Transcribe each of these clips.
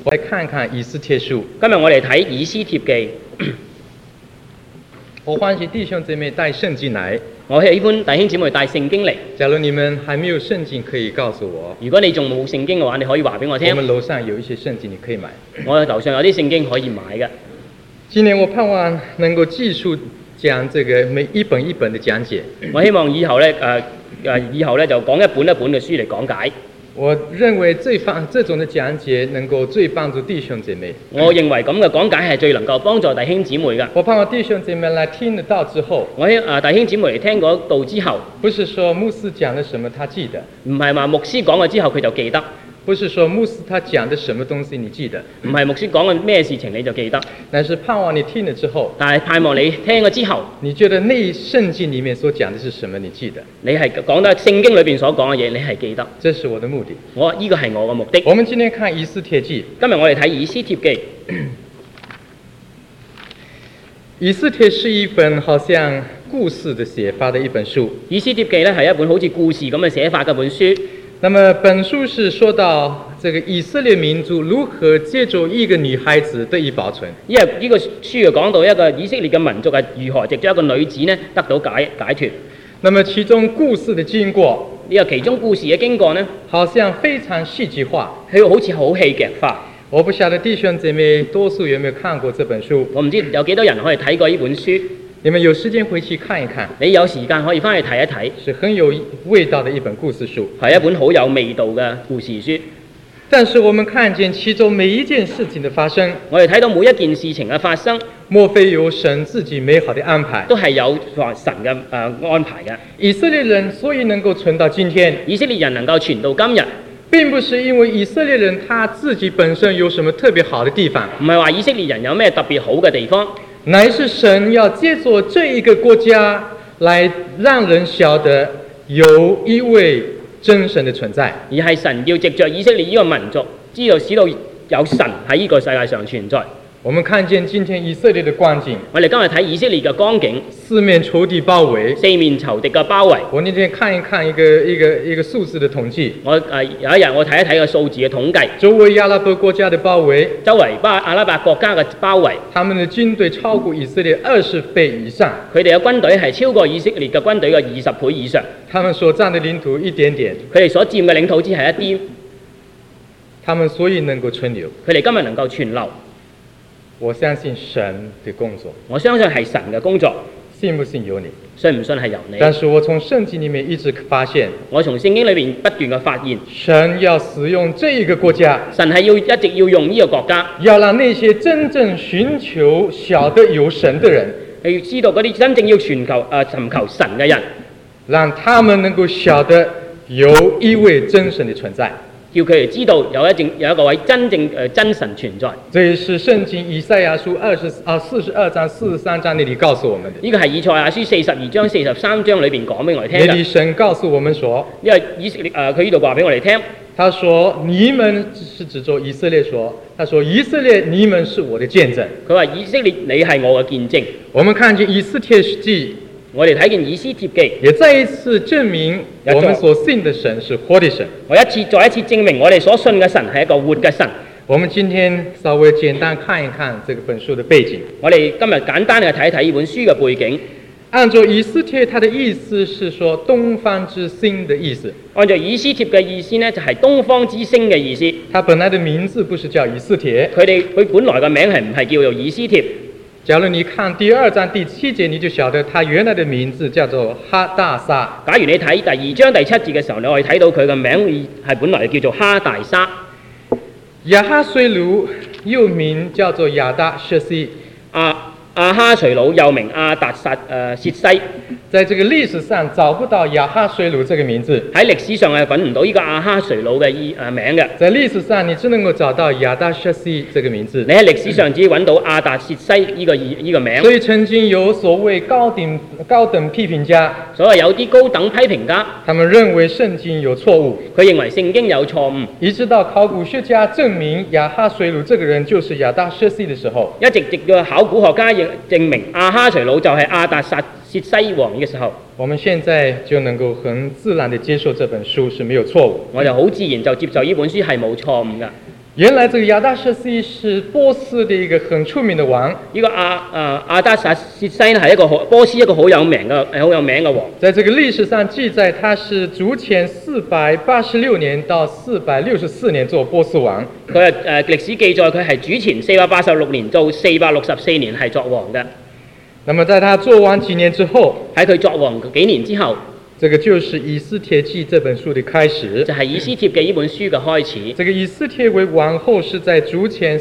我來看看以斯帖書。 今日我哋睇以斯帖記。 我歡喜弟兄姐妹帶聖經來。 我喜歡弟兄姊妹帶聖經嚟。 假如你們還沒有聖經，可以告訴我。 如果你仲冇聖經嘅話，你可以話俾我聽。 我們樓上有一些聖經，你可以買。 我樓上有啲聖經可以買嘅。 今年我盼望能夠繼續講這個每一本一本的講解。 我希望以後咧就講一本一本嘅書嚟講解。 我認為這種的講解能夠最幫助弟兄姐妹。 我認為咁嘅講解係最能夠幫助弟兄姊妹嘅。 我盼望弟兄姐妹來聽得到之後， 弟兄姊妹嚟聽嗰道之後， 不是說牧師講了什麼他記得， 唔係話牧師講咗之後佢就記得。 不是說牧師他講的什麼東西你記得， 唔係牧師講嘅咩事情你就記得， 但是盼望你聽了之後， 但係盼望你聽咗之後， 你覺得那聖經裡面所講的是什麼你記得， 你係講得聖經裏邊所講嘅嘢你係記得， 這是我的目的。 呢個係我嘅目的。 我們今天看以斯帖記， 今日我哋睇以斯帖記。 以斯帖是一本好像故事的寫法的一本書。 以斯帖記咧係一本好似故事咁嘅寫法嘅本書。 那麼本書是說到這個以色列民族如何借助一個女孩子得以保存。 因為呢個書就講到一個以色列嘅民族係如何藉著一個女子呢得到解脫。 那麼其中故事的經過， 呢個其中故事嘅經過呢， 好像非常戲劇化， 佢好似好戲劇化。 我不曉得弟兄姐妹多數有沒有看過這本書？ 我唔知有幾多人可以睇過呢本書。 你們有時間回去看一看， 你有時間可以翻去睇一睇， 是很有味道的一本故事書， 係一本好有味道嘅故事書。 但是我們看見其中每一件事情的發生， 我哋睇到每一件事情嘅發生， 莫非有神自己美好的安排？ 都係有神嘅安排嘅。 以色列人所以能夠存到今天， 以色列人能夠存到今日， 並不是因為以色列人他自己本身有什麼特別好的地方， 唔係話以色列人有咩特別好嘅地方。 乃是神要借助這一個國家來讓人曉得有一位真神的存在， 而係神要藉着以色列呢個民族知道使到有神喺呢個世界上存在。 我們看見今天以色列的光景， 我哋今日睇以色列嘅光景， 四面仇敵包圍， 四面仇敵嘅包圍。 我那天看一看一個數字的統計， 有一日我睇一睇個數字嘅統計， 周圍阿拉伯國家的包圍， 周圍阿拉伯國家嘅包圍， 他們的軍隊超過以色列20倍以上， 佢哋嘅軍隊係超過以色列嘅軍隊嘅20倍以上。 他們所佔的領土一點點， 佢哋所佔嘅領土只係一啲， 他們所以能夠存留， 佢哋今日能夠存留。 我相信神的工作， 我相信係神嘅工作， 信不信由你， 信唔信係由你。 但是我從聖經裡面一直發現， 我從聖經裏邊不斷嘅發現， 神要使用這一個國家， 神係一直要用呢個國家， 要讓那些真正尋求曉得有神的人， 係要知道嗰啲真正要尋求神嘅人， 讓他們能夠曉得有一位真神的存在， 叫佢哋知道有一個位真正真神存在。 這也是聖經以賽亞書42章43章那裡告訴我們的。 呢個係以賽亞書42章43章裏邊講俾我哋聽嘅。 那裡神告訴我們說， 因為以色列佢呢度話俾我哋聽， 他說你們是指着以色列說，他說以色列你們是我的見證。 佢話以色列你係我嘅見證。 我們看見以斯帖記， 我哋睇見以斯帖記， 也再一次證明我們所信的神是活的神。 再一次證明我哋所信嘅神係一個活嘅神。 我們今天稍微簡單看一看這個本書的背景。 我哋今日簡單嘅睇一睇呢本書嘅背景。 按照以斯帖，它的意思是說東方之星的意思。 按照以斯帖嘅意思呢，就係東方之星嘅意思。 它本來的名字不是叫以斯帖， 佢本來嘅名係唔係叫做以斯帖？ 假如你看第2章第7節，你就曉得它原來的名字叫做哈大沙。 假如你睇第2章第7節嘅時候，你可以睇到佢嘅名係本來叫做哈大沙。 亞哈隨魯又名叫做亞達薛西。 亞哈隨魯又名亞達薛西。 在這個歷史上找不到亞哈隨魯這個名字， 喺歷史上係揾唔到呢個亞哈隨魯嘅名嘅。在歷史上你只能夠找到亞達薛西這個名字。 你喺歷史上只揾到亞達薛西呢個名。 所以曾經有所謂高等批評家， 所謂有啲高等批評家， 他們認為聖經有錯誤， 佢認為聖經有錯誤， 一直到考古學家證明亞哈隨魯這個人就是亞達薛西的時候， 一直直到考古學家證明亞哈隨魯就係亞達薛西王嘅時候， 我們現在就能夠很自然地接受這本書是沒有錯誤。 我就好自然就接受呢本書係冇錯誤嘅。 原来这个亚达舍西是波斯的一个很出名的王， 呢個亞達撒薛西呢係一個波斯一個好有名嘅王。 在这个历史上記載，他是主前486年到464年做波斯王。 佢歷史記載佢係主前486年到464年係作王嘅。 那麼在他做王幾年之後， 喺佢作王幾年之後， 這個就是《以斯帖記》這本書的開始。 就係以斯帖記呢本書嘅開始。 這個以斯帖為王後是在主前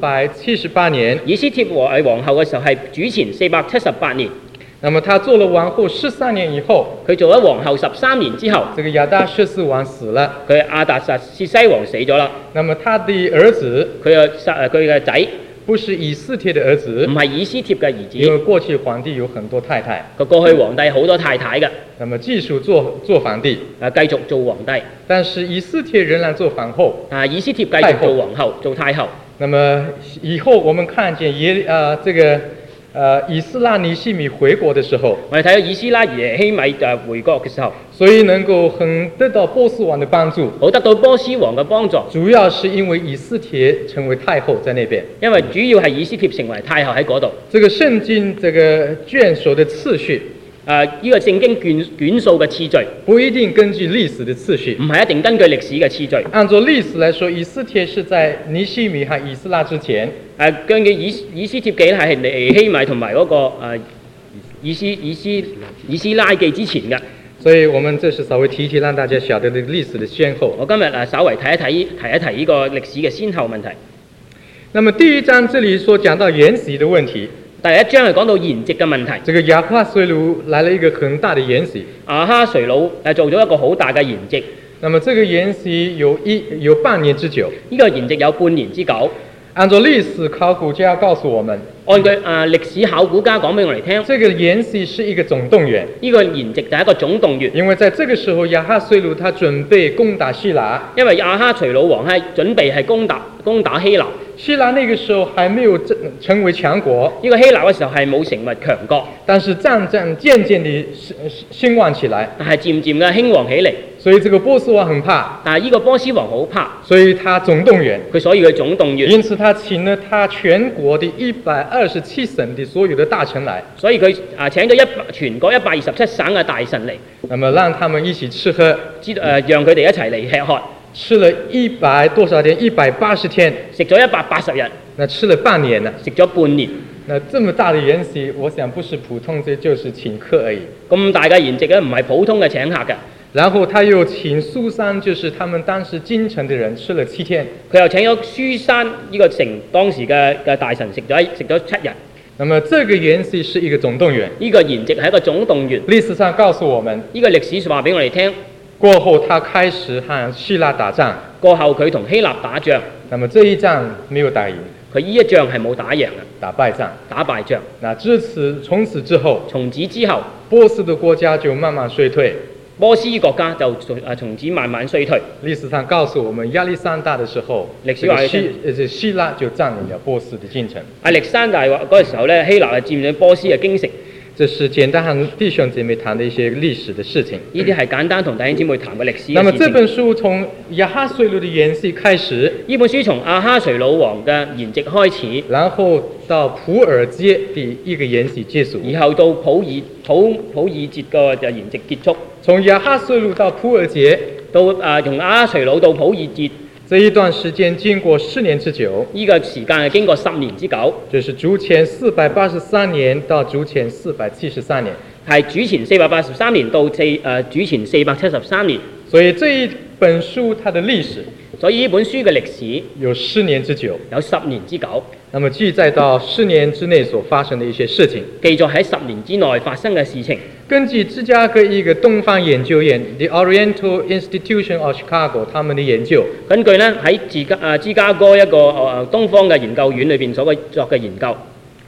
478年。 以斯帖為王後嘅時候係主前478年。 那麼他做了王後13年以後， 佢做咗王後13年之後， 這個亞達薛西王死了。 佢亞達撒薛西王死咗啦。 那麼他的兒子， 佢嘅仔不是以斯帖的兒子， 唔係以斯帖嘅兒子。 因為過去皇帝有很多太太， 佢過去皇帝好多太太嘅， 那麼繼續做皇帝， 繼續做皇帝。 但是以斯帖仍然做皇後。 以斯帖繼續做皇後，做太后。 那麼以後我們看見以斯拉尼西米回國的時候， 我哋睇到以斯拉耶希米回國嘅時候， 所以能夠很得到波斯王的幫助， 好得到波斯王嘅幫助， 主要是因為以斯帖成為太后在那邊， 因為主要係以斯帖成為太后喺嗰度。 這個聖經這個卷數的次序， 呢個聖經卷數嘅次序， 不一定根據歷史的次序， 唔係一定根據歷史嘅次序。 按照歷史來說，以斯帖是在尼西米和以斯拉之前。 根據以斯帖記咧係尼希米同埋嗰個以斯拉記之前嘅。 所以我們這是稍微提一提，讓大家曉得這個歷史的先後。 我今日稍微提一提呢個歷史嘅先後問題。 那麼第一章這裡所講到筵席的問題。 第一章係講到筵席嘅問題。 這個亞哈隨魯來了一個很大的筵席。 亞哈隨魯做咗一個好大嘅筵席。 那麼這個筵席有半年之久。 呢個筵席有半年之久。 按照歷史考古家告訴我們， 按據歷史考古家講俾我哋聽， 這個筵席是一個總動員。 呢個筵席就係一個總動員。因為在這個時候，亞哈隨魯他準備攻打希臘。 因為亞哈隨魯王係準備係攻打希臘。 希臘那個時候還沒有成為強國。 呢個希臘嘅時候係冇成為強國， 但是漸漸地興旺起來。 但係漸漸嘅興旺起嚟。 所以這個波斯王很怕。 但係呢個波斯王好怕。 所以他總動員。 所以佢總動員。 因此他請了他全國的127省的所有的大臣來。 所以佢請咗全國127省嘅大臣嚟。 那麼讓他們一起吃喝。 讓佢哋一齊嚟吃喝。 吃了多少天？180天。 食咗180日。 那吃了半年了。 食咗半年。 那這麼大的筵席，我想不是普通，這就是請客而已。 咁大嘅筵席咧，唔係普通嘅請客嘅。 然後他又請蘇珊，就是他們當時京城的人，吃了7天。 佢又請咗蘇珊呢個城當時嘅大臣食咗7日。 那麼這個筵席是一個總動員。 呢個筵席係一個總動員。 歷史上告訴我們， 呢個歷史話俾我哋聽。 過後他開始和希臘打仗。 過後佢同希臘打仗。 那麼這一仗沒有打贏。 佢呢一仗係冇打贏嘅。 打敗仗。那從此之後，波斯的國家就慢慢衰退。 波斯國家就從此慢慢衰退。 歷史上告訴我們，亞歷山大的時候，希臘就佔領了波斯的京城。 亞歷山大嗰個時候咧，希臘係佔領波斯嘅京城。 這是簡單和弟兄姐妹談的一些歷史的事情。 呢啲係簡單同弟兄姊妹談嘅歷史。 那麼這本書從亞哈隨魯的筵席開始。 呢本書從亞哈隨魯王嘅筵席開始， 然後到普爾節的一個筵席結束。 然後到普爾節嘅筵席結束。 從亞哈隨魯到普爾節， 從亞哈隨魯到普爾節。 這一段時間經過10年之久， 呢個時間係經過10年之久， 就是主前483年到主前473年， 係主前483年到主前473年。 所以這一本書它的歷史， 所以呢本書嘅歷史有10年之久， 有10年之久。 那麼記載到10年之內所發生的一些事情， 記載喺10年之內發生嘅事情。 根據芝加哥一個東方研究院 The Oriental Institution of Chicago 他們的研究， 根據呢喺芝加哥一個東方嘅研究院裏邊所作嘅研究，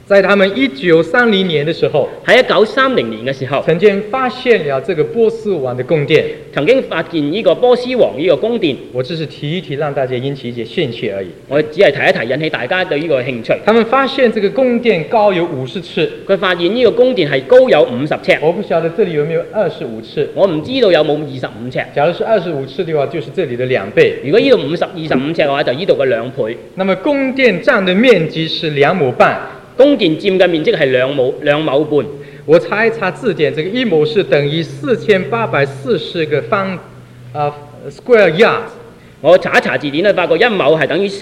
在他们1930年的时候， 喺1930年嘅時候， 曾經發現了這個波斯王的宮殿。 曾經發現呢個波斯王呢個宮殿。 我只是提一提，讓大家引起一些興趣而已。 我只係提一提，引起大家對呢個興趣。 他們發現這個宮殿高有50尺。 佢發現呢個宮殿係高有50尺。 我不曉得這裡有沒有25尺。 我唔知道有冇25尺。 假如是25尺的話，就是這裡的2倍。 如果呢度25尺嘅話，就呢度嘅2倍。 那麼宮殿佔的面積是2畝半。 宮殿佔嘅面積係2畝半。 我查一查字典，這個1畝是等於4840個square yard。 我查一查字典咧，發覺1畝係等於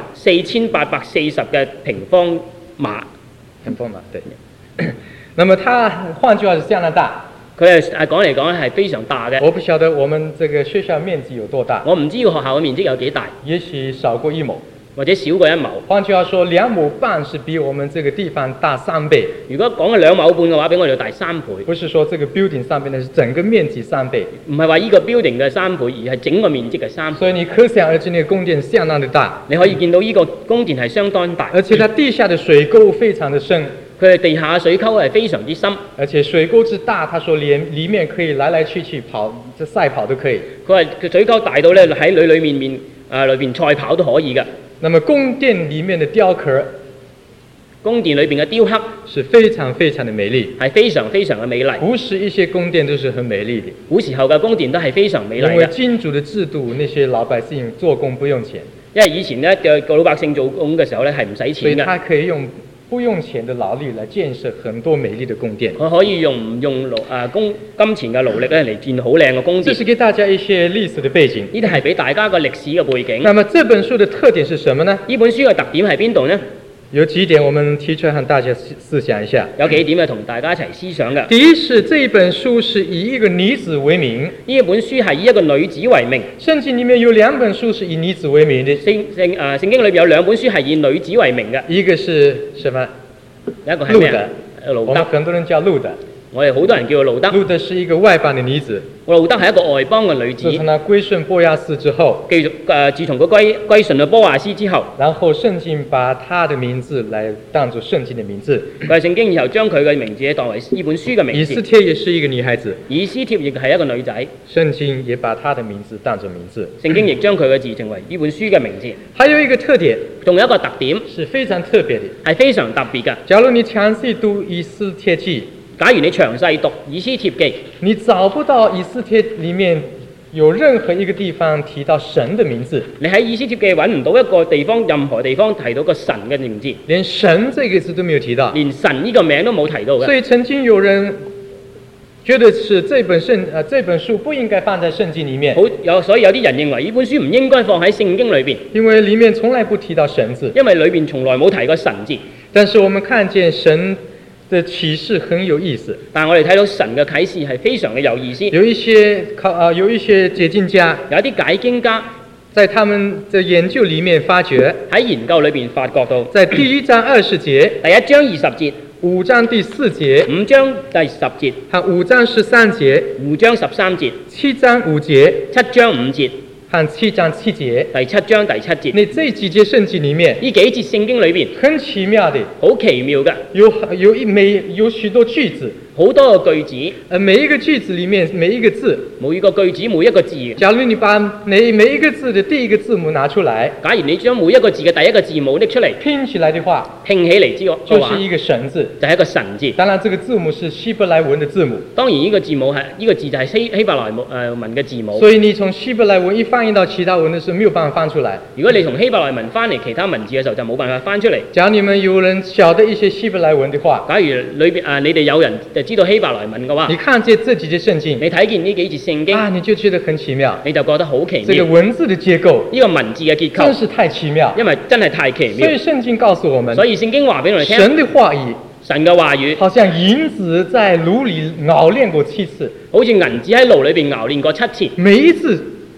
4840嘅平方碼。 對。那麼它換句話是相當大。 佢係講嚟講係非常大嘅。 我不曉得我們這個學校面積有多大。 我唔知個學校嘅面積有幾大。 也許少過1畝。 或者少過1畝。換句話說，2畝半是比我們這個地方大3倍。 如果講嘅2畝半嘅話，比我哋大3倍。 不是說這個 building 上面呢，是整個面積3倍。 唔係話呢個 building 嘅3倍，而係整個面積嘅3倍。 所以你可想而知，呢個宮殿相當的大。 你可以見到呢個宮殿係相當大。 而且它地下的水溝非常的深。 佢哋地下水溝係非常之深。 而且水溝之大，他說裡面可以來來去去跑，這賽跑都可以。 佢話佢水溝大到咧喺裏面賽跑都可以㗎。 那麼宮殿裡面的雕刻， 宮殿裏邊嘅雕刻是非常非常的美麗， 係非常非常嘅美麗。 古時一些宮殿都是很美麗的， 古時候嘅宮殿都係非常美麗嘅。 因為君主的制度，那些老百姓做工不用錢。 因為以前咧個老百姓做工嘅時候咧係唔使錢嘅。 所以他可以用不用錢的勞力來建設很多美麗的宮殿。 佢可以用唔用金錢嘅勞力咧嚟建好靚嘅宮殿。 這是給大家一些歷史的背景。 呢啲係俾大家個歷史嘅背景。 那麼這本書的特點是什麼呢？ 呢本書嘅特點係邊度呢？ 有幾點我們提出來和大家思想一下。 有幾點係同大家一齊思想嘅。 第一是這一本書是以一個女子為名。 呢一本書係以一個女子為名。 聖經裡面有2本書是以女子為名的。 聖經裏邊有2本書係以女子為名嘅。 一個是什麼？ 一個係咩啊？ 路德。我們很多人叫路德。 我哋好多人叫佢路德。 路德是一個外邦的女子。 路德係一個外邦嘅女子。 自從佢歸順波亞斯之後， 自從佢歸順咗波亞斯之後， 然後聖經把他的名字來當作聖經的名字。 佢聖經以後將佢嘅名字當為呢本書嘅名字。 以斯帖也是一個女孩子。 以斯帖亦係一個女仔。 聖經也把她的名字當作名字。 聖經亦將佢嘅字成為呢本書嘅名字。 還有一個特點， 仲有一個特點是非常特別的， 係非常特別嘅。 假如你詳細讀以斯帖記， 假如你詳細讀以斯帖記，你找不到以斯帖裡面有任何一個地方提到神的名字。 你喺以斯帖記揾唔到一個地方，任何地方提到個神嘅名字， 連神這個字都沒有提到， 連神呢個名都冇提到嘅。 所以曾經有人覺得是這本書不應該放在聖經裡面。 所以有啲人認為呢本書唔應該放喺聖經裏邊， 因為裡面從來不提到神字， 因為裏邊從來冇提過神字。 但是我們看見神的啟示很有意思， 但我哋睇到神嘅啟示係非常嘅有意思。 有一些解經家， 有一啲解經家在他們的研究裡面發覺， 喺研究裏邊發覺到， 在第1章20節， 第1章20節 ，5章第4節 ，5章第10節， 和5章13節 ，5章13節 ，7章5節 ，7章5節。 和7章7節， 第7章第7節， 你這幾節聖經裡面， 呢幾節聖經裏邊， 很奇妙的， 好奇妙嘅， 有許多句子， 好多個句子， 每一個句子裡面每一個字， 每一個句子每一個字。 假如你把每一個字的第一個字母拿出來， 假如你將每一個字嘅第一個字母拎出嚟， 拼起來的話， 拼起嚟之後， 就是一個神字， 就係一個神字。 當然，這個字母是希伯來文的字母。 當然呢個字母係呢個字就係希伯來文嘅字母。 所以你從希伯來文一翻譯到其他文的時候，沒有辦法翻出來。 如果你從希伯來文翻嚟其他文字嘅時候，就冇辦法翻出嚟。 假如你們有人曉得一些希伯來文的話， 假如裏邊你哋有人就知道希伯來文嘅話， 你看見這幾節聖經， 你睇見呢幾節聖經， 你就覺得很奇妙， 你就覺得好奇妙。 這個文字的結構， 呢個文字嘅結構， 真是太奇妙， 因為真係太奇妙。 所以聖經告訴我們， 所以聖經話俾我哋聽， 神的話語， 神嘅話語， 好像銀子在爐裡熬煉過7次， 好似銀子喺爐裏邊熬煉過7次， 每一字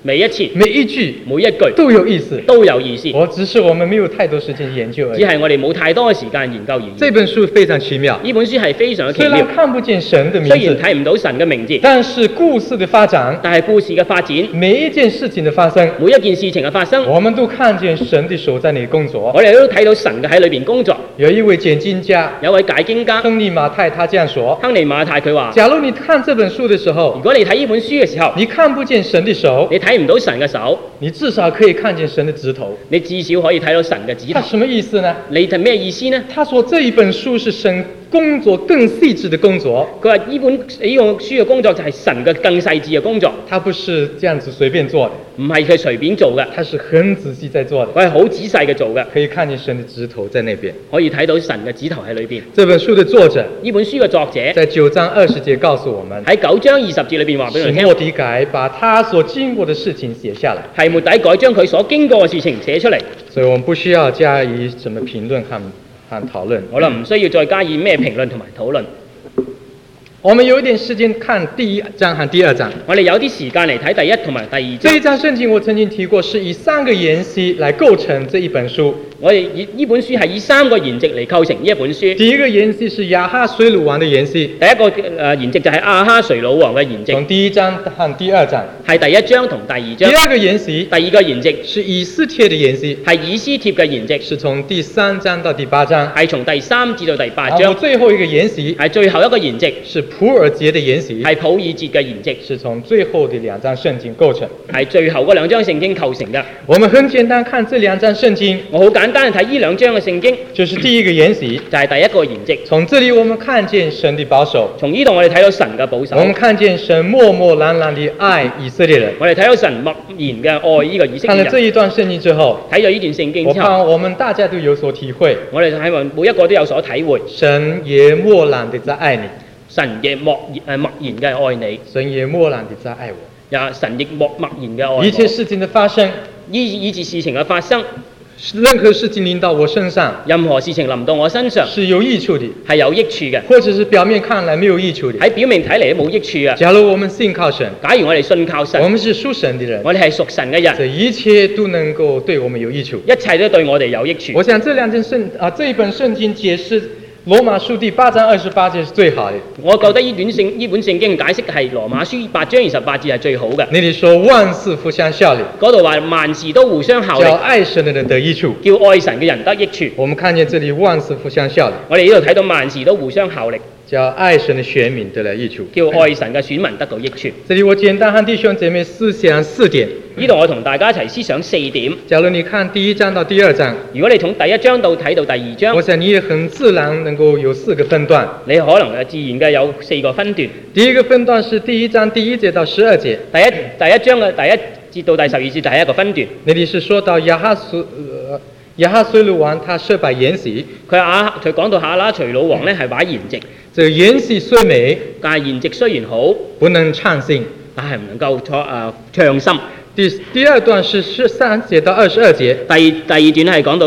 每一次、 每一句每一句都有意思。 都有意思， 只是我们没有太多时间研究而已。 只係我哋冇太多嘅時間研究而已。 這本書非常奇妙， 呢本書係非常嘅奇雖然妙， 看不見神的名雖然字， 睇唔到神嘅名字， 但是故事的發展， 但係故事嘅發展， 每一件事情的發生， 每一件事情嘅發生， 我們都看見神的手在那裡工作。 我哋都睇到神嘅喺裏邊工作。 有一位解經家有位解經家亨利馬太，他這樣說： 亨利馬太佢話： 假如你看這本書的時如候， 果你睇呢本書嘅時候， 你看不見神的手， 你睇唔到神嘅手， 你至少可以看見神的指頭。 你至少可以睇到神嘅指頭。 他什麼意思呢？ 你係咩意思呢？ 他說這一本書是神工作更細緻的工作， 佢話呢個書嘅工作就係神嘅更細緻嘅工作， 他不是這樣子隨便做的， 唔係佢隨便做嘅， 他是很仔細在做的， 佢係好仔細嘅做嘅， 可以看見神的指頭在那邊。 可以睇到神嘅指頭喺裏邊。 這本書的作者呢本書嘅作者在9章20節告訴我們， 喺9章20節裏邊話俾我哋聽， 是末底改把他所經過的事情寫下來， 係末底改將佢所經過嘅事情寫出嚟。 所以我們不需要加以什麼評論和討論。 我哋唔需要再加以咩評論同埋討論。 我們有一點時間看第1章和第2章。 我哋有啲時間嚟睇第一同埋第二章。 這一章聖經我曾經提過，是以3個筵席來構成這一本書。 我哋呢本書係以3個筵席嚟構成呢一本書。 第一個筵席是亞哈隨魯王的筵席， 第一個筵席就係亞哈隨魯王嘅筵席， 從第1章和第2章。 係第1章同第2章。 第二個筵席， 第二個筵席是以斯帖的筵席， 係以斯帖嘅筵席， 是從第3章到第8章。 係從第3至到第8 然後章。 最後一個筵席係最後一個筵席， 是普爾節的筵席， 係普爾節嘅筵席， 是從最後的2章聖經構成。 係最後嗰2章聖經構成嘅。 我們很簡單看這2章聖經， 我好簡單睇呢2章嘅聖經， 就是第一個筵席， 就係第一個筵席。 從這裡我們看見神的保守， 從呢度我哋睇到神嘅保守， 我們看見神默默然然地愛以色列人。 我哋睇到神默然嘅愛呢個以色看列人。 了這一段聖經之後， 睇咗呢段聖經我之後， 盼我們大家都有所體會， 我哋睇每一個都有所體會。 神也默然地在愛你， 神亦默然嘅愛你， 神也默然地在愛我。 神亦默然嘅愛我。 一切事情的發生， 以致事情嘅發生， 任何事情臨到我身上， 任何事情臨到我身上是有益處的， 係有益處嘅， 或者是表面看來沒有益處的。 喺表面睇嚟都冇益處嘅。 假如我們信靠神， 假如我哋信靠神， 我們是屬神的人， 我哋係屬神嘅人， 這一切都能夠對我們有益處。 一切都對我哋有益處。 我想這一本聖經解釋羅馬書第8章28節是最好的。 我覺得呢本聖經解釋係羅馬書8章28節係最好嘅。 那裡說萬事互相效力， 嗰度話萬事都互相效力， 叫愛神的人得益處。 叫愛神嘅人得益處。 我們看見這裡萬事互相效力， 我哋呢度睇到萬事都互相效力， 叫愛神的選民得了益處。 叫愛神嘅選民得到益處。 這裡我簡單和弟兄姐妹思想4點。 呢度我同大家一齊思想4點。 假如你看第1章到第2章， 如果你從第1章到睇到第2章， 我想你也很自然能夠有4個分段。 你可能自然嘅有4個分段。 第一個分段是第1章第1節到12節。 第一章嘅第1節到第12節第一個分段。 那裡是說到亞哈隨魯王他設擺筵席， 佢講到亞哈隨魯王咧係擺筵席。 這個筵席雖美， 但係筵席雖然好， 不能暢興， 但係唔能夠暢心。 第二段是13節到22節。 第二段係講到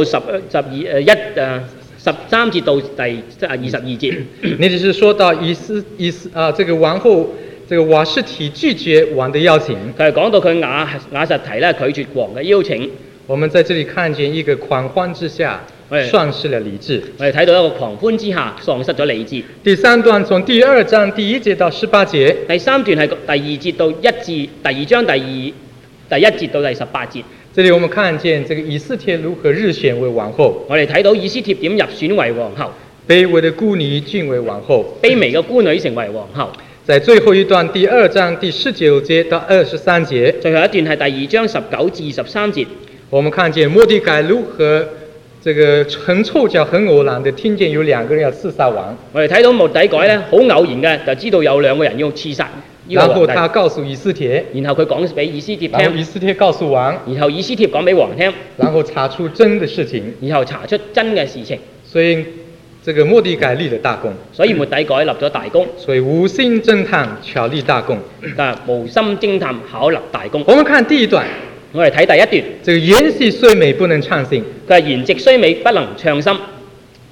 13節到第22節。 那裡是說到這個王后這個瓦實提拒絕王的邀請。 佢係講到佢瓦實提咧拒絕王嘅邀請。 我們在這裡看見一個狂歡之下喪失了理智。 我哋睇到一個狂歡之下喪失咗理智。 第3段從第2章第1節到18節。 第3段係第2節到第2章第1節到第18節。 這裡我們看見這個以斯帖如何日選為王後。 我哋睇到以斯帖點入選為皇后。 卑微的孤女晉為王後。 卑微嘅孤女成為皇后。 在最後一段第2章第19節到23節。 最後一段係第2章19至23節。 我們看見末底改如何這個很湊巧很偶然的聽見有2個人要刺殺王。 我哋睇到末底改咧好偶然嘅就知道有2個人要刺殺。 然後他告訴以斯帖， 然後佢講俾以斯帖聽， 然後以斯帖告訴王， 然後以斯帖講俾王聽， 然後查出真的事情， 然後查出真嘅事情。 所以這個末底改立了大功， 所以末底改立咗大功。 所以無心偵探巧立大功， 無心偵探巧立大功。 我們看第一段， 我哋睇第一段， 這個筵席雖美不能暢興， 佢係筵席雖美不能暢心。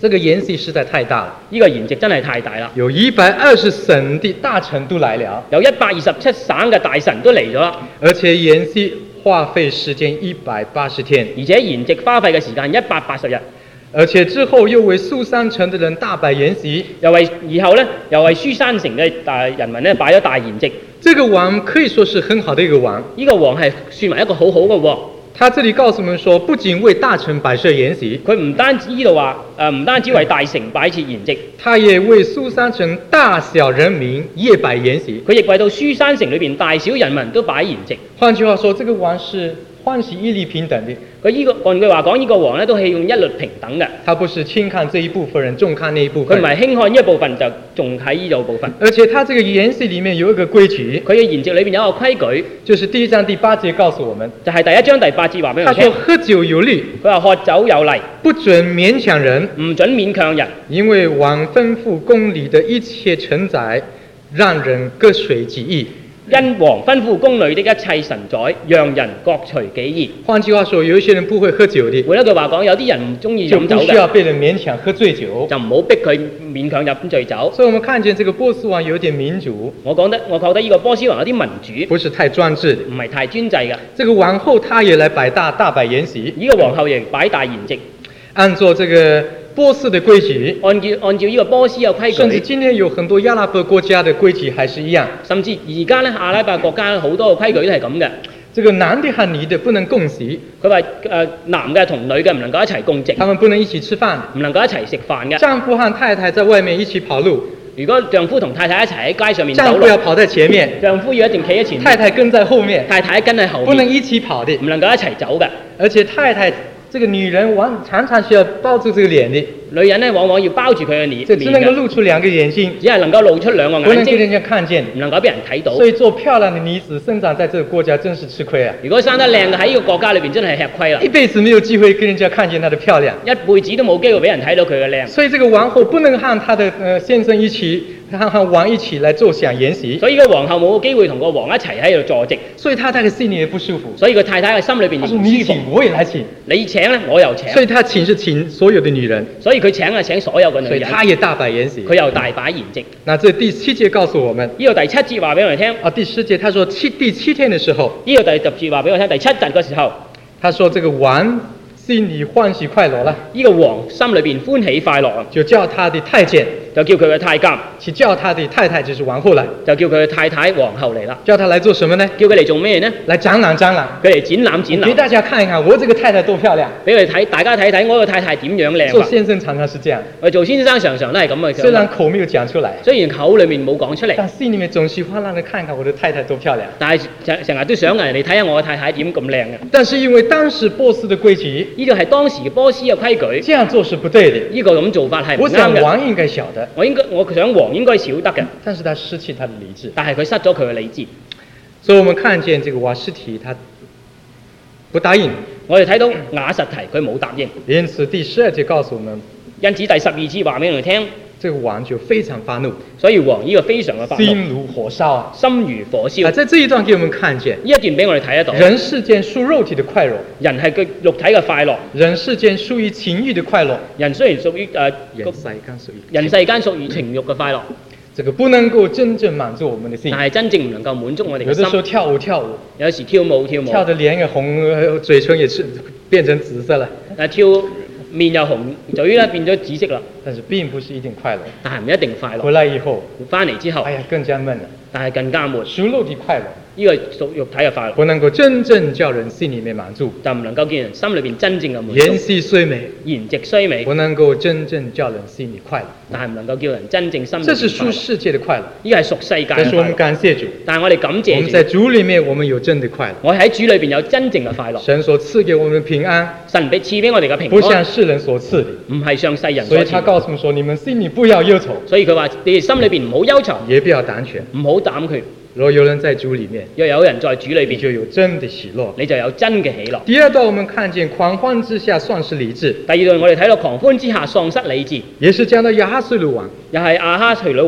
这个筵席实在太大了， 呢個筵席真係太大啦， 有120省的大臣都來了， 有127省嘅大臣都嚟咗啦， 而且筵席花費時間180天， 而且筵席花費嘅時間180日， 而且之後又為蘇三城的人大擺筵席， 以後咧又為書珊城嘅人民咧擺咗大筵席。 這個王可以說是很好的一個王。 呢個王係算為一個好好嘅王。 他這裡告訴我們說，不僅為大臣擺設筵席， 佢唔單止呢度話唔單止為大城擺設筵席， 他也為蘇三城大小人民也擺筵席。 佢亦為到書珊城裏邊大小人民都擺筵席。 換句話說，這個王是歡喜一律平等的。 佢按句話講，呢個王咧都係用一律平等嘅。 他不是輕看這一部分人，重看那一部分。 佢唔係輕看呢一部分，就重睇呢度部分。 而且他這個筵席裡面有一個規矩， 佢嘅筵席裏邊有一個規矩， 就是第1章第8節告訴我們， 就係第1章第8節話俾我他聽。 說喝酒有律， 佢話喝酒有例， 不准勉強人， 唔準勉強人， 因為王吩咐宮裡的一切臣宰，讓人各隨己意。 因王吩咐宮裏的一切臣宰，讓人各隨己意。 換句話說，有一些人不會喝酒的， 換一句話講，有啲人唔中意就飲酒不需要嘅， 被人勉強喝醉酒。 就唔好逼佢勉強飲醉酒。 所以我們看見這個波斯王有點民主， 我覺得呢個波斯王有啲民主， 不是太專制的。 唔係太專制嘅。 這個王后她也來大擺筵席， 呢個皇后亦擺大筵席， 按照這個波斯的規矩， 按照呢個波斯嘅規甚至矩， 今天有很多阿拉伯國家的規矩還是一樣。 甚至而家咧阿拉伯國家好多嘅規矩都係咁嘅。 這個男的和女的不能共席， 佢話男嘅同女嘅唔能夠一齊共席， 他們不能一起吃飯。 唔能夠一齊食飯嘅。 丈夫和太太在外面一起跑路， 如果丈夫同太太一齊喺街上面走路， 丈夫要跑在前面， 丈夫要一定企喺前面， 太太跟在後面， 太太跟喺後面， 不能一起跑的。 唔能夠一齊走嘅。 而且太太這個女人常常需要包住這個臉的， 女人咧往往要包住佢嘅臉， 這只能夠露出2個眼睛， 只係能夠露出兩個眼睛， 不能給人家看見。 唔能夠俾人睇到。 所以做漂亮的女子生長在這個國家真是吃虧啊！ 如果生得靚嘅喺呢個國家裏邊真係吃虧啦， 一輩子沒有機會跟人家看見她的漂亮， 一輩子都冇機會俾人睇到佢嘅靚。 所以這個王后不能和她的先生一起，和王一起來坐享筵席， 所以個皇后冇機會同個王一齊喺度坐席， 所以她太太心裡也不舒服。 所以個太太嘅心裏邊她說： 亦唔舒服。 你請我也來請， 你請咧，我又請， 所以她請是請所有的女人， 所以佢請係請所有嘅女人， 所以她也大擺筵席。 佢又大擺筵席。 那這第7節告訴我們， 呢個第7節話俾我哋聽。 第10節他說第7天的時候， 呢個第10節話俾我聽，第7日嘅時候， 他說這個王心裡歡喜快樂了， 呢個王心裏邊歡喜快樂啊， 就叫他的太監， 就叫佢嘅太監， 去叫他的太太就是王后來， 就叫佢嘅太太皇后嚟啦。 叫他來做什麼呢？ 叫佢嚟做咩呢？ 來展覽展覽， 佢嚟展覽給大家看一看我這個太太多漂亮。 俾佢睇，大家睇睇我個太太點樣靚做法。 先生常常是這樣， 我做先生常常都係咁嘅。 雖然口沒有講出來， 雖然口裏面冇講出嚟， 但心裡面總喜歡讓人看看我的太太多漂亮。 但係成日都想人哋睇下我嘅太太點咁靚嘅。 但是因為當時波斯的規矩， 呢個係當時波斯嘅規矩， 這樣做是不對的。 呢個咁做法係唔我啱嘅。 想王應該曉得， 我想王應該曉得嘅， 但是他失去他的理智， 但係佢失咗佢嘅理智。 所以我們看見這個瓦實提他不答應， 我哋睇到瓦實提佢冇答應， 因此第12節告訴我們， 因此第12節話俾我哋聽， 這個王就非常發怒， 所以王呢個非常嘅發怒， 心如火燒啊！ 心如火燒。 在這一段給我們看見， 呢一段俾我哋睇得到， 人世間屬肉體的快樂， 人係佢肉體嘅快樂， 人世間屬於情慾的快樂， 人雖然屬於人世間屬於情慾嘅快樂， 這個不能夠真正滿足我們的心。 但係真正唔能夠滿足我哋嘅有的時候心。 跳舞， 有時跳舞， 跳得臉也紅，嘴唇也是變成紫色了。 跳面又紅，嘴咧變咗紫色啦。 但是並不是一定快樂。 但係唔一定快樂。 回來以後， 翻嚟之後， 哎呀，更加悶了。 但係更加悶。 屬肉體快樂， 呢個屬肉體嘅快樂， 不能夠真正叫人心裡面滿足， 就唔能夠見人心裏邊真正嘅滿足。 筵席雖美， 筵席雖美， 不能夠真正叫人心裡快樂， 但係唔能夠叫人真正心裡邊快樂。 這是屬世界的快樂， 呢個係屬世界嘅快樂。 但是我們感謝主， 但係我哋感謝主， 我們在主裡面我們有真的快樂。 我喺主裏邊有真正嘅快樂。 神所賜給我們平安， 神賜俾我哋嘅平安， 不像世人所賜的， 唔係向世人所賜。 所以他告訴我們說：你們心裡不要憂愁。 所以佢話：你哋心裏邊唔好憂愁， 也不要膽怯， 唔好膽怯。 若有人在主裡面， 若有人在主裏邊， 你就有真的喜樂， 你就有真嘅喜樂。 第二段我們看見狂歡之下喪失理智。 第二段我哋睇到狂歡之下喪失理智， 也是講到亞哈隨魯王， 又係亞哈隨魯王。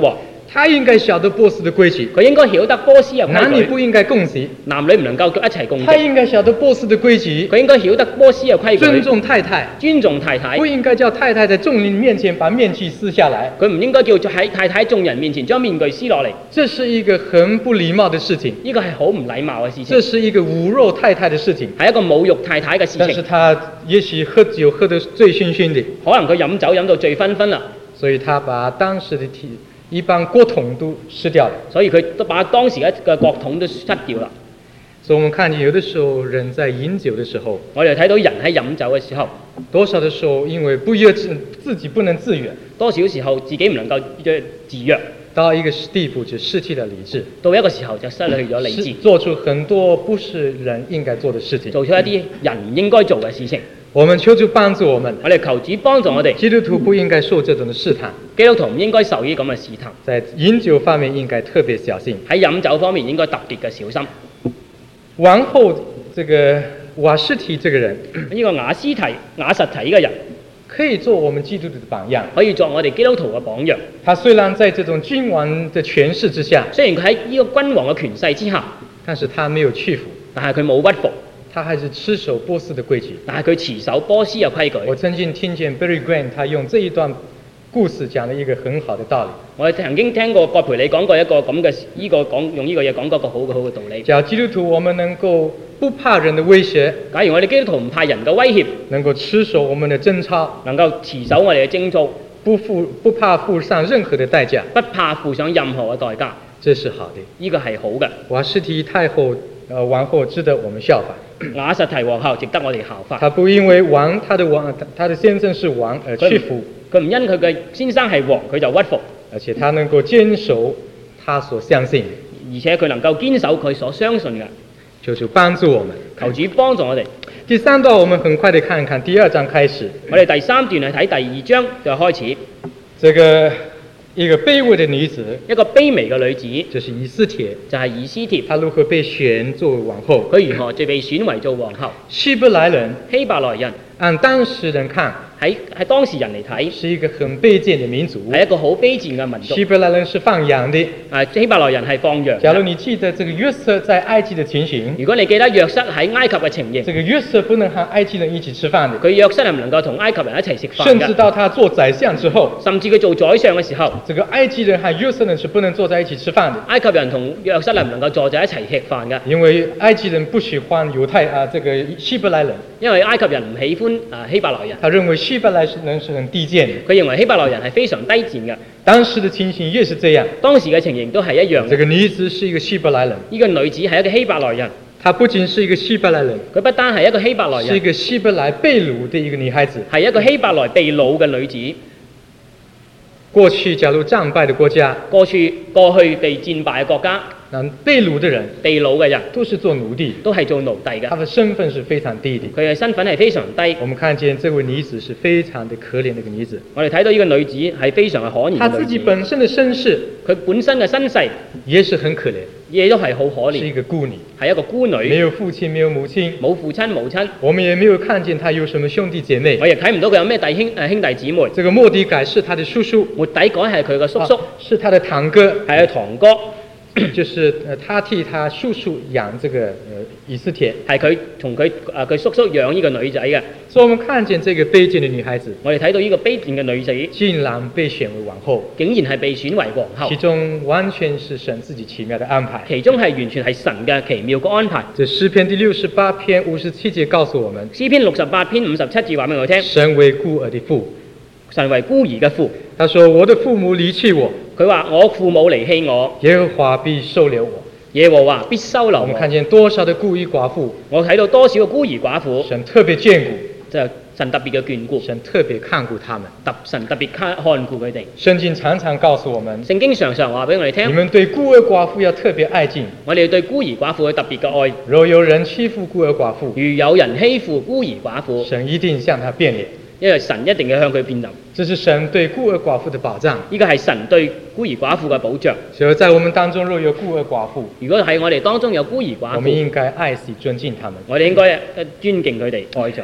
他應該曉得波斯的規矩， 佢應該曉得波斯嘅男女規矩， 不應該共席。 男女唔能夠一齊共他席。 應該曉得波斯的規矩， 佢應該曉得波斯嘅規尊矩， 重太太， 尊重太太。 不應該叫太太在眾人面前把面具撕下來。 佢唔應該叫喺太太眾人面前將面具撕落嚟， 這是一個很不禮貌的事情， 呢個係好唔禮貌嘅事情， 這是一個侮辱太太的事情。 係一個侮辱太太嘅事但是情。 他也許喝酒喝得醉醺醺的， 可能佢飲酒飲到醉醺醺啦， 所以他把當時的一幫國統都失掉了。 所以佢都把當時嘅國統都失掉啦。 所以我們看見有的時候人在飲酒的時候， 我哋睇到人喺飲酒嘅時候， 多少的時候因為不約自己不能自約， 多少時候自己唔能夠自約， 到一個地步就失去了理智， 到一個時候就失去咗理智， 做出很多不是人應該做的事情。 做出一啲人唔應該做嘅事情。 我們求主幫助我們， 我哋求主幫助我哋， 基督徒不應該受這種的試探， 基督徒唔應該受呢咁嘅試探， 在飲酒方面應該特別小心。 喺飲酒方面應該特別嘅小心。 王后這個瓦實提這個人， 呢個雅實提呢個人可以做我們基督徒的榜樣。 可以作我哋基督徒嘅榜樣。 他雖然在這種君王的權勢之下， 雖然佢喺呢個君王嘅權勢之下， 但是他沒有屈服， 但係佢冇屈服， 他還是持守波斯的規矩。 但係佢持守波斯嘅規矩。 我曾經聽見 Billy Graham 他用這一段故事講了一個很好的道理。 我哋曾經聽過葛培理講過一個咁嘅呢個講用呢個嘢講過一個好嘅道理。 假如基督徒我們能夠不怕人的威脅， 假如我哋基督徒唔怕人嘅威脅， 能夠持守我們的貞操， 能夠持守我哋嘅貞操， 不怕付上任何的代價， 不怕付上任何嘅代價， 這是好的。 呢個係好嘅。 瓦實提太后王后值得我們效法。 雅實提皇后值得我哋效法。 他不因為他的先生是王而屈服， 佢唔因佢嘅先生係王佢就屈服， 而且他能夠堅守他所相信的。 而且佢能夠堅守佢所相信嘅。 求主幫助我們， 求主幫助我哋。 第三段我們很快地看看，第2章開始。 我哋第3段係睇第2章就開始。 這個一個卑微的女子， 一個卑微嘅女子， 就是以斯帖， 就係以斯帖。 她如何被選作為王后？ 佢如何就被選為做皇后？ 希伯來人， 希伯來人按當時人看， 喺當時人嚟睇， 是一個很卑賤的民族。 係一個好卑賤嘅民族。 希伯來人是放羊的。 希伯來人係放羊。 假如你記得這個約瑟在埃及的情形， 如果你記得約瑟喺埃及嘅情形， 這個約瑟不能和埃及人一起吃飯的。 佢約瑟係唔能夠同埃及人一齊食飯嘅。 甚至到他做宰相之後， 甚至佢做宰相嘅時候， 這個埃及人和約瑟人是不能坐在一起吃飯的。 埃及人同約瑟係唔能夠坐在一齊吃飯嘅。 因為埃及人不喜歡這個希伯來人， 因為埃及人唔喜歡希伯來人。 他認為希伯來人是很低賤的。 佢認為希伯來人係非常低賤嘅。 當時的情形也是這樣。 當時嘅情形都係一樣。 這個女子是一個希伯來人。 呢個女子係一個希伯來人。 她不僅是一個希伯來人， 佢不單係一個希伯來人， 是一個希伯來被擄的一個女孩子， 係一個希伯來被擄嘅女子。 過去假如戰敗的國家， 過去被戰敗嘅國家， 被擄的人， 被擄嘅人都是做奴隸， 都係做奴隸嘅。 他的身份是非常低的。 佢嘅身份係非常低。 我們看見這位女子是非常的可憐的一個女子。 我哋睇到呢個女子係非常嘅可憐嘅女子。 她自己本身的身世， 佢本身嘅身世也是很可憐， 亦都係好可憐。 是一個孤女， 係一個孤女， 沒有父親，沒有母親， 冇父親母親。 我們也沒有看見她有什麼兄弟姐妹。 我亦睇唔到佢有咩兄弟姊妹。 這個末底改是他的叔叔， 末底改係佢嘅叔叔， 是他的堂哥， 係佢堂哥。 就是他替他叔叔養這個以斯帖， 係佢同佢叔叔養呢個女仔嘅。 所以我們看見這個卑賤的女孩子， 我哋睇到呢個卑賤嘅女仔， 竟然被選為王后， 竟然係被選為皇后， 其中完全是神自己奇妙的安排， 其中係完全係神嘅奇妙嘅安排。 這詩篇第68篇57節告訴我們， 詩篇68篇57節話俾我聽， 神為孤兒的父， 神為孤兒嘅父。 他說我的父母離棄我， 佢話我父母離棄我， 耶和華必收留我。 耶和華必收留我。 我們看見多少的孤兒寡婦， 我睇到多少個孤兒寡婦， 神特別眷顧， 就神特別嘅眷顧， 神特別看顧他們， 神特別看顧佢哋。 聖經常常告訴我們， 聖經常常話俾我哋聽， 你們對孤兒寡婦要特別愛敬。 我哋對孤兒寡婦有特別嘅愛。 若有人欺負孤兒寡婦， 如有人欺負孤兒寡婦， 神一定向他變臉， 因為神一定要向佢變臉。 這是神對孤兒寡婦的保障。 呢個係神對孤兒寡婦嘅保障。 所以在我們當中若有孤兒寡婦， 如果喺我哋當中有孤兒寡婦， 我們應該愛惜尊敬他們。 我哋應該尊敬佢哋，愛着佢哋。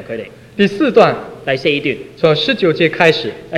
第4段第4段從19節開始， 第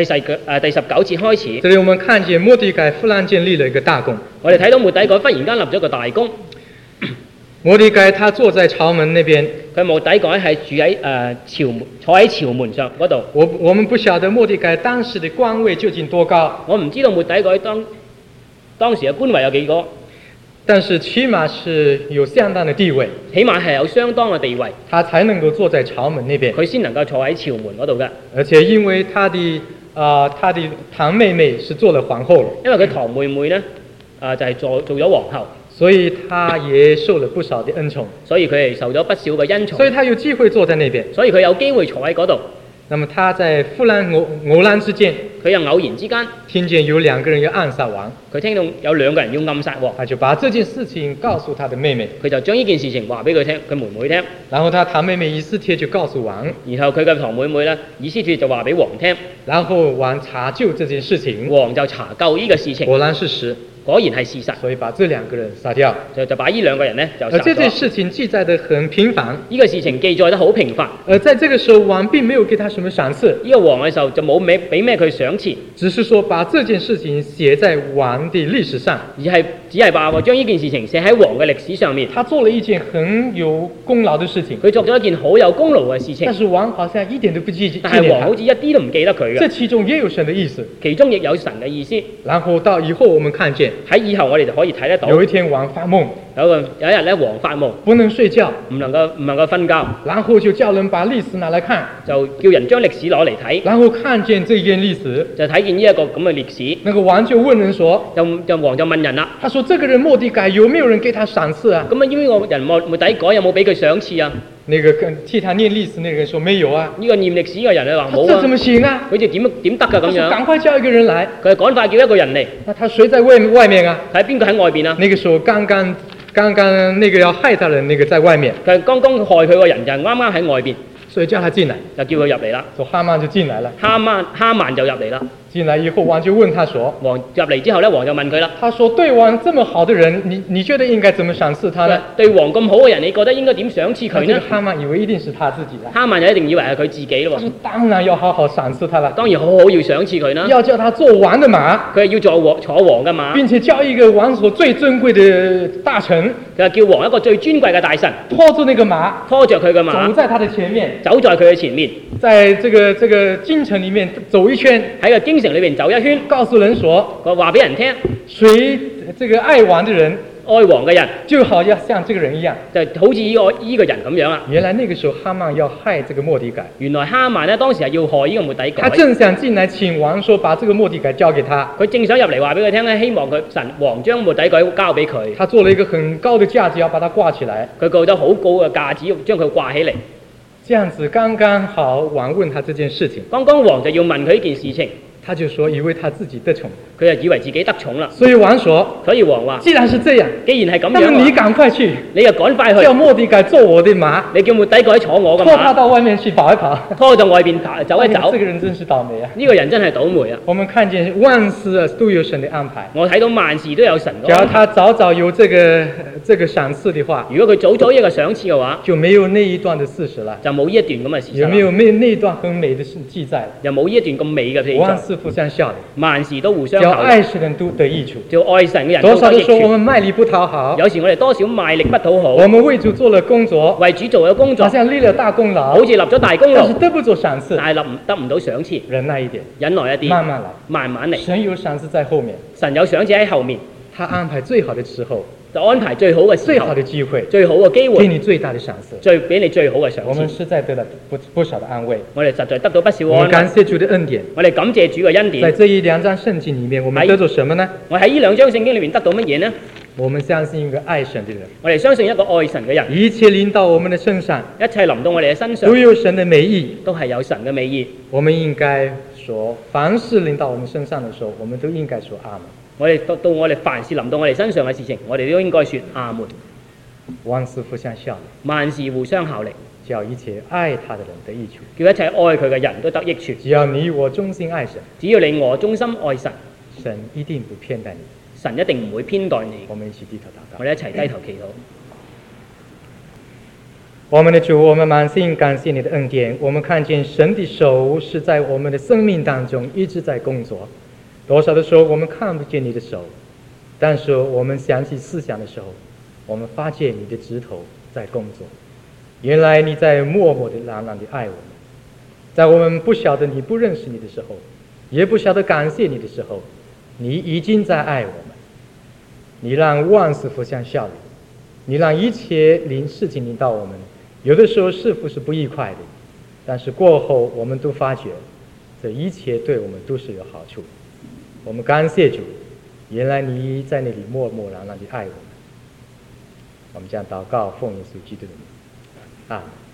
19節開始， 這裡我們看見末底改忽然間立了一個大功。 我哋睇到末底改忽然間立咗個大功。 末底改他坐在朝門那邊， 佢末底改係住喺朝門，坐喺朝門上嗰度。 我們不曉得末底改當時的官位究竟多高， 我唔知道末底改當時嘅官位有幾高， 但是起碼是有相當的地位， 起碼係有相當嘅地位， 他才能夠坐在朝門那邊。 佢先能夠坐喺朝門嗰度嘅。 而且因為他的堂妹妹是做了皇后了， 因為佢堂妹妹呢，就係做咗皇后， 所以他也受了不少的恩寵， 所以佢係受咗不少嘅恩寵， 所以他有機會坐在那邊。 所以佢有機會坐喺嗰度。 那麼他在忽然偶然之間， 佢又偶然之間聽見有2個人要暗殺王， 佢聽到有2個人要暗殺王， 他就把這件事情告訴他的妹妹， 佢就將呢件事情話俾佢聽，佢妹妹聽。 然後他堂妹妹以斯帖就告訴王， 然後佢嘅堂妹妹呢，以斯帖就話俾王聽， 然後王查究這件事情， 王就查究呢個事情， 果然是實， 果然係事實， 所以把這2個人殺掉。 就把呢2個人呢就殺而這件咗。 事情記載得很平凡， 呢個事情記載得好平凡。 而在這個時候王並沒有給他什麼賞賜， 呢個王嘅時候就冇俾咩佢賞賜， 只是說把這件事情寫在王的歷史上。 只係話將呢件事情寫喺王嘅歷史上面。 他做了一件很有功勞的事情， 佢做咗一件好有功勞嘅事情但，是王好像一點都不記但係念他。 王好似一啲都唔記得佢這嘅， 其中也有神的意思。 其中亦有神嘅意思。 然後到以後我們看見， 喺以後我哋就可以睇得到， 有一天王發夢， 有一日咧，王發夢， 不能睡覺， 唔能夠瞓覺， 然後就叫人把歷史拿來看， 就叫人將歷史攞嚟睇， 然後看見這件歷史， 就睇見呢一個咁嘅歷史。 那個王就問人說， 王就問人啦， 他說這個人末底改有沒有人給他賞賜啊？ 咁啊，呢個人末底改有冇俾佢賞賜啊？ 那個替他念歷史那個人說沒有啊。 呢個念歷史嘅人咧話冇這怎麼啊， 行啊？ 佢就點得㗎咁他說樣？ 趕快叫一個人來。 佢趕快叫一個人嚟， 那他誰在外面啊？ 睇邊個喺外邊啊？ 那個時候剛剛那個要害他的那個在外面， 佢剛剛害佢個人就啱啱喺外邊， 所以叫他進來， 就叫佢入嚟啦。 說哈曼就進來了。 哈曼就入嚟啦。 進來以後，王就問他說， 王入嚟之後咧，王就問佢啦。 他說對王這麼好的人，你覺得應該怎麼賞賜他呢？ 對王咁好嘅人，你覺得應該點賞賜佢呢？ 這個哈曼以為一定是他自己啦。 哈曼就一定以為係佢自己咯他說當然要好好賞賜他了， 當然好好要賞賜佢啦。 要叫他做王的馬， 佢係要坐王嘅馬， 並且叫一個王所最尊貴的大臣， 佢係叫王一個最尊貴嘅大臣拖住那個馬， 拖着佢嘅走馬， 在他的前面， 走在佢嘅前面， 在這個京城裡面走一圈， 喺個京城裏邊走一圈， 告訴人說， 佢話俾人聽， 誰這個愛王的人， 愛王嘅人就好要像這個人一樣。 就好似呢個人咁樣啦。 原來那個時候哈曼要害這個末底改， 原來哈曼咧當時係要害呢個末底改， 他正想進來請王說把這個末底改交給他， 佢正想入嚟話俾佢聽咧，希望王將末底改交俾佢。 他做了一個很高的架子要把它掛起來， 佢覺得好高嘅架子，要將佢掛起嚟。 這樣子剛剛好王問他這件事情， 剛剛王就要問佢呢件事情， 他就說以為他自己得寵， 佢就以為自己得寵啦。 所以王說， 所以王話： 既然是這樣， 既然係咁那麼你樣， 趕快去你就趕快去， 叫末底改坐我的馬， 你叫末底改坐我嘅拖他馬， 到外面去跑一跑。 拖到外邊走一哎呀走。 這個人真是倒霉啊！ 呢個人真係倒霉啊！ 我們看見萬事都有神的安排， 我睇到萬事都有神嘅只要安排。 他早有這個賞賜的話， 如果佢早一個賞賜嘅話， 就沒有那一段的事實了， 就冇呢一段咁嘅事實啦， 也沒有那一段很美的記載， 又冇呢一段咁美嘅記載。 萬事互相效力， 萬事都互相只要效力， 愛世人都得益處。 叫愛神嘅人多少的都得益處。 時候我們賣力不討好， 有時我哋多少賣力不討好， 我們為主做了工作， 為主做咗工作好，像立了大功勞， 好似立咗大功勞， 但是得不着賞賜， 但係得唔到賞賜， 忍耐一點， 忍耐一啲， 慢慢來， 慢慢嚟。 神有賞賜在後面， 神有賞賜喺後面， 他安排最好的時候， 就安排最好嘅時候最好，的機會， 最好嘅機給會， 你最大的賞賜。 俾你最好嘅賞我們賜。 實在得了不少的安慰， 我哋實在得到不少我們安慰。 感謝主的恩典。 我哋感謝主嘅恩在典。 這一兩章聖經裡面，我們得着什麼呢？ 我喺呢兩章聖經裏面得到乜嘢呢？ 我們相信一個愛神的人， 我哋相信一個愛神嘅人， 一切臨到我們的身上一切臨到我哋嘅身上都有神的美意。 都係有神嘅美意。 我們應該說，凡事臨到我們身上的時候，我們都應該說阿門。 我哋到我哋凡事臨到我哋身上嘅事情，我哋都應該說阿門。 萬事互相效力， 萬事互相效力， 叫一切愛他的人得益處。 叫一切愛佢嘅人都得益處。 只要你我忠心愛神， 只要你我忠心愛神， 神一定不偏待你。 神一定唔會偏待你。 我們一起低頭禱告。 我哋一齊低頭祈禱。 我们的主，我们满心感谢你的恩典。我们看见神的手是在我们的生命当中一直在工作。多少的时候我们看不见你的手，但是我们想起思想的时候，我们发现你的指头在工作。原来你在默默的朗朗的爱我们，在我们不晓得你不认识你的时候，也不晓得感谢你的时候，你已经在爱我们。你让万事互相效力，你让一切事情临到我们。有的时候似乎是不愉快的，但是过后我们都发觉这一切对我们都是有好处。我们感谢主，原来你在那里默默朗朗地爱我们。我们将祷告奉耶稣基督的名，阿们。